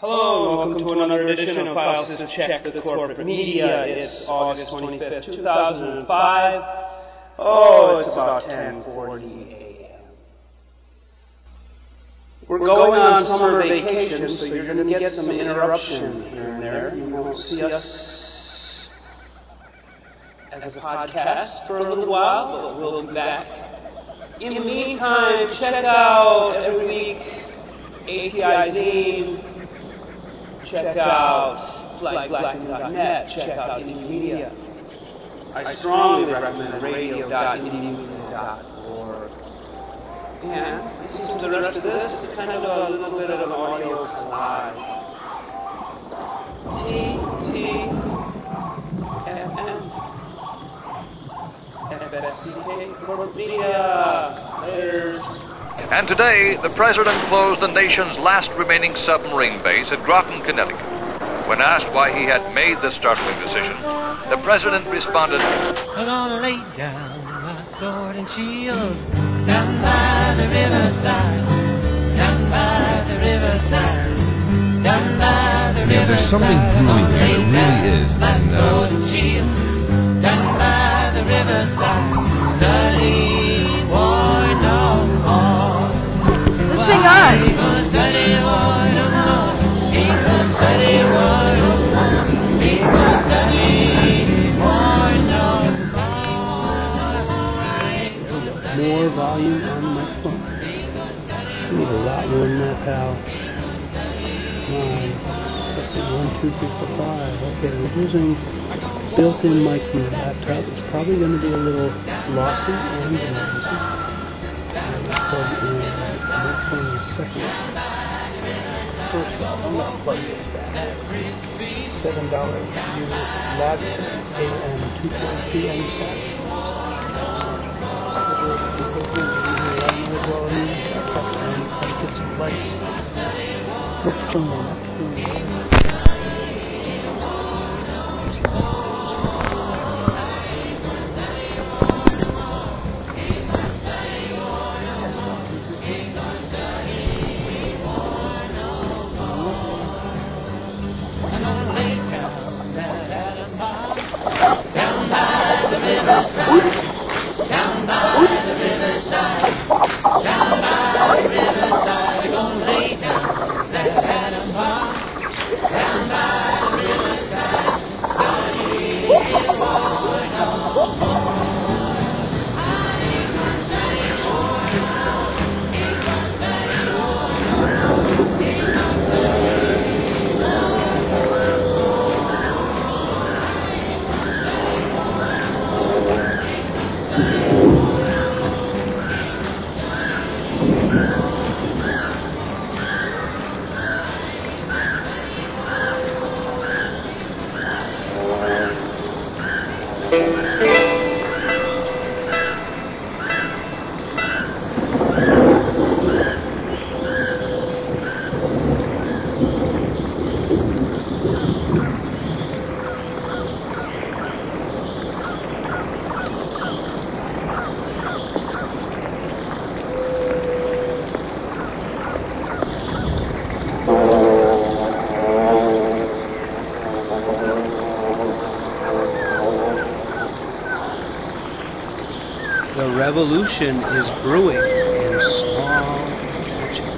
Hello, and welcome to another edition of Files to Check the Corporate Media. It's August 25th, 2005. Oh, it's about 10:40 a.m. We're going on summer vacation, so you're going to get some interruption here and there. You won't see us as a podcast for a little while, but we'll be back. In the meantime, check out every week ATI Zine. Check out FlagBlackman.net. Check out Indie Media. I strongly recommend radio.indiemedia.org. And listen to the rest of this. It's kind of a little bit of an audio collage. TTFN. FSCK Corporate Media. Laters. And today, the President closed the nation's last remaining submarine base at Groton, Connecticut. When asked why he had made this startling decision, the President responded, I'm gonna lay down my sword and shield down by the riverside, down by the riverside, down by the riverside. There's something brewing here, there really is. My sword and shield down by the riverside, study war no more. What's going on? More volume on the microphone. You need a lot more than that, pal. Come on. Let's do 1, 2, 3, 4, 5. Okay, we're using built-in mic from the laptop. It's probably going to be a little lossy and noisy. Plug in the microphone in a second. First off, I'm going to plug this back. $7 use Lavix AM 2.2 on the side. What's going on? The revolution is brewing in small batches.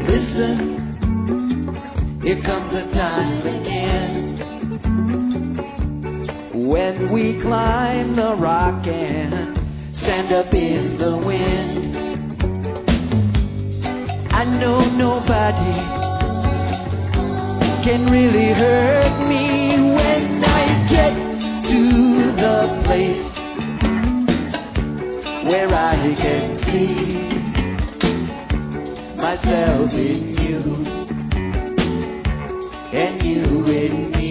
Listen, here comes a time again when we climb the rock and stand up in the wind. I know nobody can really hurt me when I get to the place where I can see myself in you and you in me.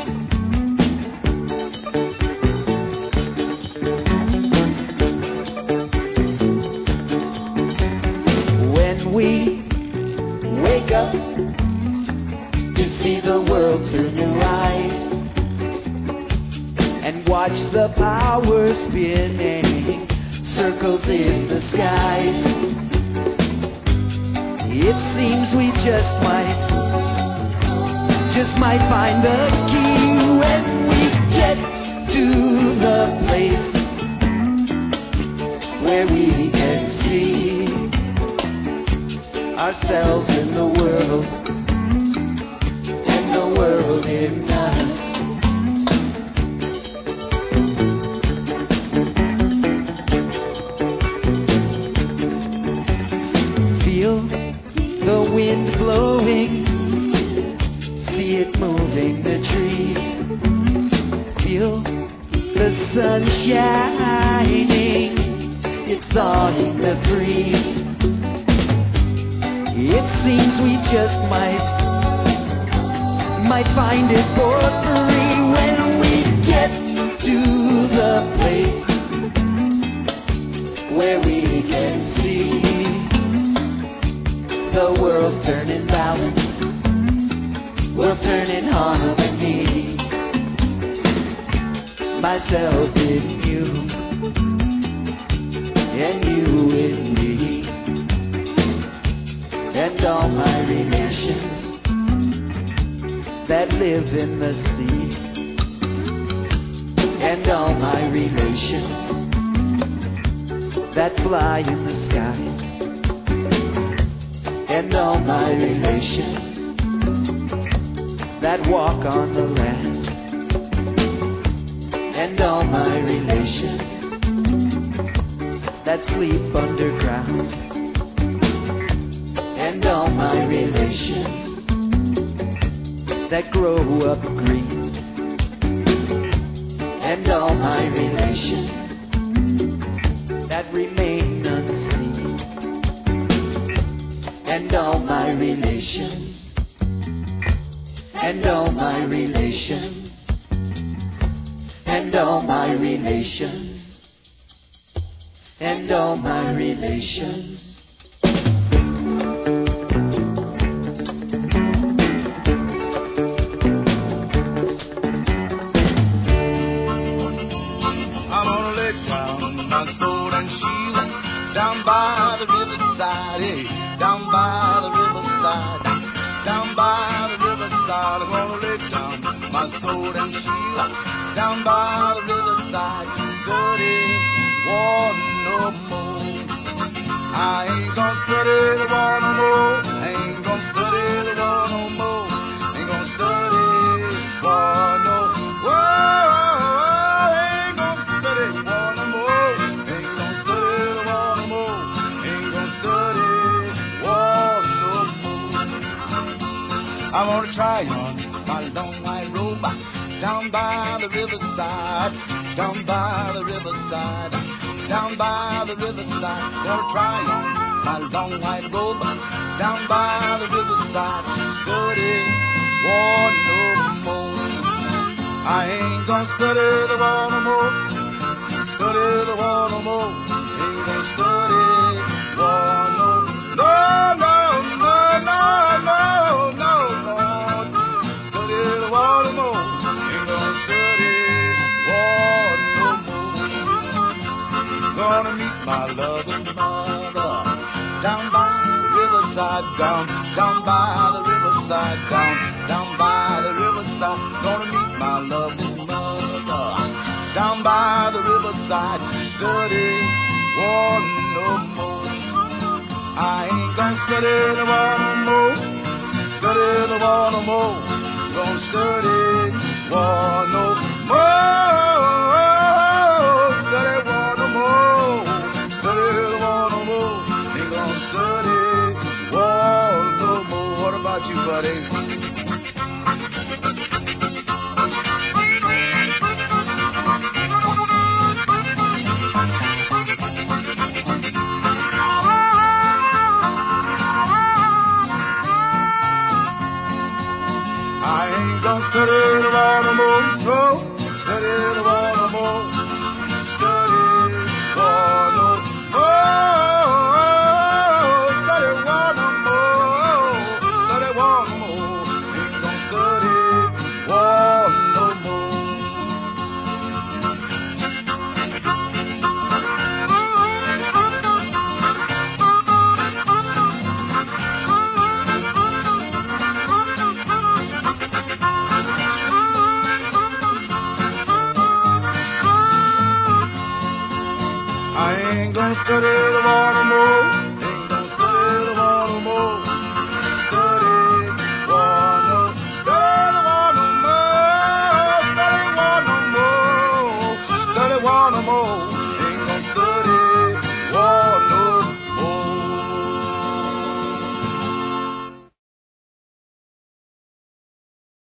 When we wake up to see the world through new eyes and watch the power spinning circles in the skies, it seems we just might find the key when we get to the place where we can see ourselves in the world and the world in us. Feel the wind blowing, see it moving the trees. Feel the sun shining, it's thawing the breeze. It seems we just might find it for free when we get to the place where we can see the world turn in balance, we'll turn in harmony. Myself in you, and you in me, and all my relations that live in the sea, and all my relations that fly in the sky, and all my relations that walk on the land, and all my relations that sleep underground, and all my relations that grow up green, and all my relations that remain unseen, and all my relations, and all my relations, and all my relations, and all my relations. I'm gonna lay down my sword and shield down by the riverside, hey, down by the riverside, down by the riverside. I'm gonna lay down my sword and shield down by the riverside. Study war no more. I ain't gonna study the war no more. I ain't gonna study the war no more. Ain't gonna study war no more. Ain't gonna study war no more. Ain't gonna study the war no more. Ain't gonna study war no more. I'm gonna try on my long white robe down by the riverside, down by the riverside, down by the riverside. Gonna try on my long white robe down by the riverside. Study war no more. I ain't gonna study the war no more. Study the war no more. Ain't gonna study war no more. No, no, no, no, no, no, no. Study the war no more. Ain't gonna study war no more. Gonna meet my loving mother down by the riverside, down by the riverside, down by the riverside. Gonna meet my loving mother down by the riverside. Study war no more. I ain't gonna study the war no more. about you, buddy? I ain't gonna study the law no more, no. Study the law no more. Study law no more. Study law no more. Study law no more. Ain't gonna study law no more. I ain't gonna study the law no more. Ain't gonna study the law no more. Study law no, study law no more. Study law no more. Study law no more.